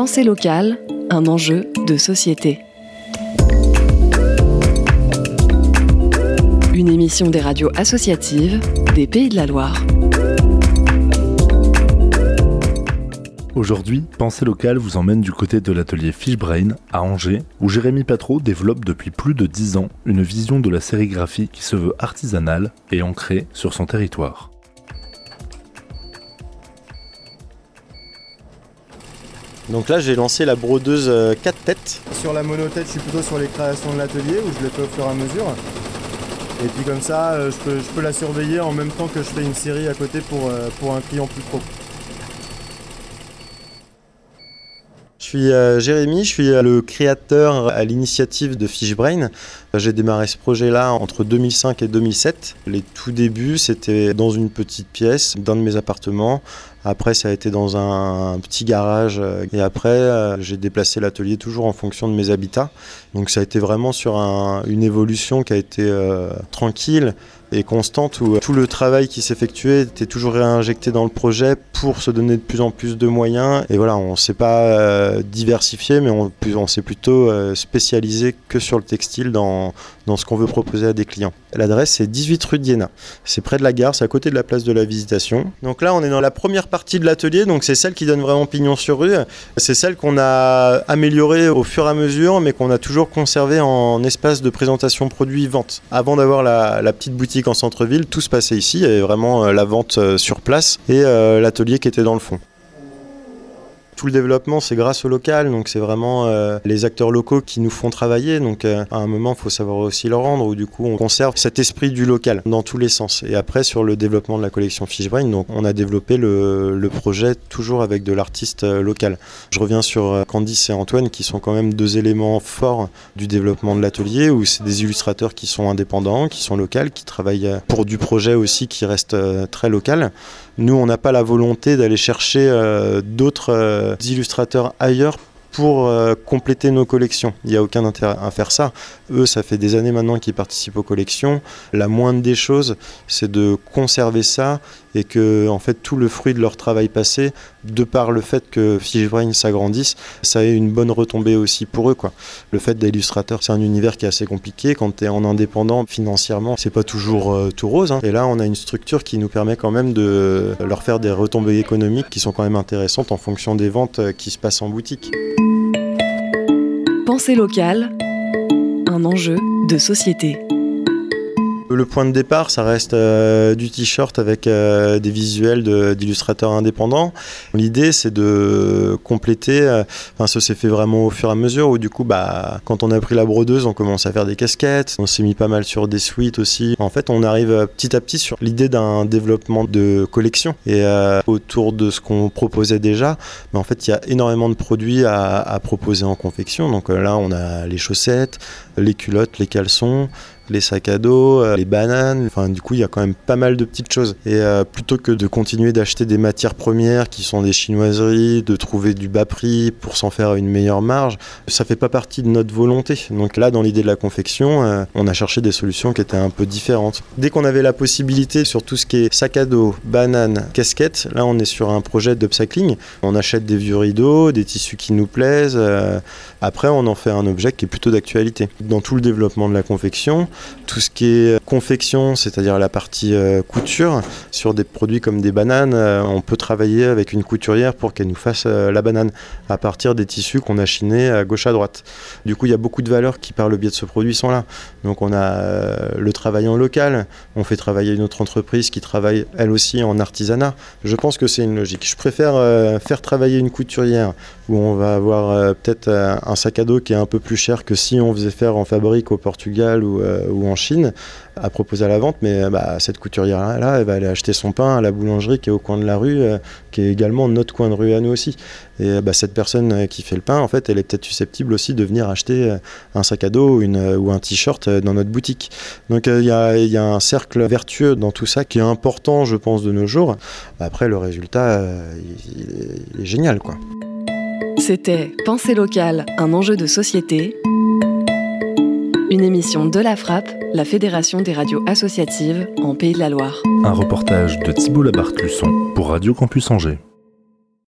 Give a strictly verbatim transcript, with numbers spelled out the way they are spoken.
Pensée locale, un enjeu de société. Une émission des radios associatives des Pays de la Loire. Aujourd'hui, Pensée locale vous emmène du côté de l'atelier Fishbrain à Angers, où Jérémy Patreau développe depuis plus de dix ans une vision de la sérigraphie qui se veut artisanale et ancrée sur son territoire. Donc là, j'ai lancé la brodeuse quatre têtes. Sur la monotête, je suis plutôt sur les créations de l'atelier où je les fais au fur et à mesure. Et puis comme ça, je peux, je peux la surveiller en même temps que je fais une série à côté pour, pour un client plus pro. Je suis euh, Jérémy, je suis euh, le créateur à l'initiative de Fishbrain. J'ai démarré ce projet-là entre deux mille cinq et deux mille sept. Les tout débuts, c'était dans une petite pièce d'un de mes appartements. Après, ça a été dans un, un petit garage. Et après, euh, j'ai déplacé l'atelier toujours en fonction de mes habitats. Donc ça a été vraiment sur un, une évolution qui a été euh, tranquille et constante, où tout le travail qui s'effectuait était toujours réinjecté dans le projet pour se donner de plus en plus de moyens. Et voilà, on ne s'est pas euh, diversifié, mais on, on s'est plutôt euh, spécialisé que sur le textile dans, dans ce qu'on veut proposer à des clients. L'adresse, c'est dix-huit rue d'Iéna. C'est près de la gare, c'est à côté de la place de la Visitation. Donc là, on est dans la première partie de l'atelier, donc c'est celle qui donne vraiment pignon sur rue. C'est celle qu'on a améliorée au fur et à mesure, mais qu'on a toujours conservée en espace de présentation produit-vente. Avant d'avoir la, la petite boutique en centre-ville, tout se passait ici. Il y avait vraiment la vente sur place et euh, l'atelier qui était dans le fond. Tout le développement, c'est grâce au local, donc c'est vraiment euh, les acteurs locaux qui nous font travailler. Donc euh, à un moment, il faut savoir aussi le rendre, où du coup, on conserve cet esprit du local dans tous les sens. Et après, sur le développement de la collection Fishbrain, donc on a développé le, le projet toujours avec de l'artiste euh, local. Je reviens sur euh, Candice et Antoine, qui sont quand même deux éléments forts du développement de l'atelier, où c'est des illustrateurs qui sont indépendants, qui sont locaux, qui travaillent pour du projet aussi qui reste euh, très local. Nous, on n'a pas la volonté d'aller chercher euh, d'autres euh, illustrateurs ailleurs pour euh, compléter nos collections. Il n'y a aucun intérêt à faire ça. Eux, ça fait des années maintenant qu'ils participent aux collections. La moindre des choses, c'est de conserver ça et que en fait, tout le fruit de leur travail passé, de par le fait que Fishbrain s'agrandisse, ça ait une bonne retombée aussi pour eux, quoi. Le fait d'illustrateur, c'est un univers qui est assez compliqué. Quand tu es en indépendant, financièrement, c'est pas toujours euh, tout rose, hein. Et là, on a une structure qui nous permet quand même de leur faire des retombées économiques qui sont quand même intéressantes en fonction des ventes qui se passent en boutique. Pensée locale, un enjeu de société. Le point de départ, ça reste euh, du t-shirt avec euh, des visuels de, d'illustrateurs indépendants. L'idée, c'est de compléter. Euh, enfin, ça s'est fait vraiment au fur et à mesure. Où du coup, bah, quand on a pris la brodeuse, on commence à faire des casquettes. On s'est mis pas mal sur des suites aussi. En fait, on arrive petit à petit sur l'idée d'un développement de collection. Et euh, autour de ce qu'on proposait déjà, mais en fait, il y a énormément de produits à, à proposer en confection. Donc euh, là, on a les chaussettes, les culottes, les caleçons, les sacs à dos, euh, les bananes, enfin du coup il y a quand même pas mal de petites choses. Et euh, plutôt que de continuer d'acheter des matières premières qui sont des chinoiseries, de trouver du bas prix pour s'en faire une meilleure marge, ça fait pas partie de notre volonté. Donc là, dans l'idée de la confection, euh, on a cherché des solutions qui étaient un peu différentes. Dès qu'on avait la possibilité sur tout ce qui est sac à dos, bananes, casquettes, là on est sur un projet d'upcycling. On achète des vieux rideaux, des tissus qui nous plaisent. Euh, après, on en fait un objet qui est plutôt d'actualité. Dans tout le développement de la confection, tout ce qui est confection, c'est-à-dire la partie euh, couture, sur des produits comme des bananes, euh, on peut travailler avec une couturière pour qu'elle nous fasse euh, la banane à partir des tissus qu'on a chinés à gauche à droite. Du coup, il y a beaucoup de valeurs qui, par le biais de ce produit, sont là. Donc on a euh, le travail en local, on fait travailler une autre entreprise qui travaille elle aussi en artisanat. Je pense que c'est une logique. Je préfère euh, faire travailler une couturière où on va avoir euh, peut-être euh, un sac à dos qui est un peu plus cher que si on faisait faire en fabrique au Portugal ou, euh, ou en Chine à proposer à la vente, mais bah, cette couturière-là, elle va aller acheter son pain à la boulangerie qui est au coin de la rue, euh, qui est également notre coin de rue à nous aussi. Et bah, cette personne qui fait le pain, en fait, elle est peut-être susceptible aussi de venir acheter un sac à dos ou, une, ou un t-shirt dans notre boutique. Donc il euh, y, a, y a un cercle vertueux dans tout ça qui est important, je pense, de nos jours. Après, le résultat, euh, il, il, est, il est génial, quoi. C'était Pensée locale, un enjeu de société. Une émission de la Frappe, la Fédération des radios associatives en Pays de la Loire. Un reportage de Thibault Labarthe-Luçon pour Radio Campus Angers.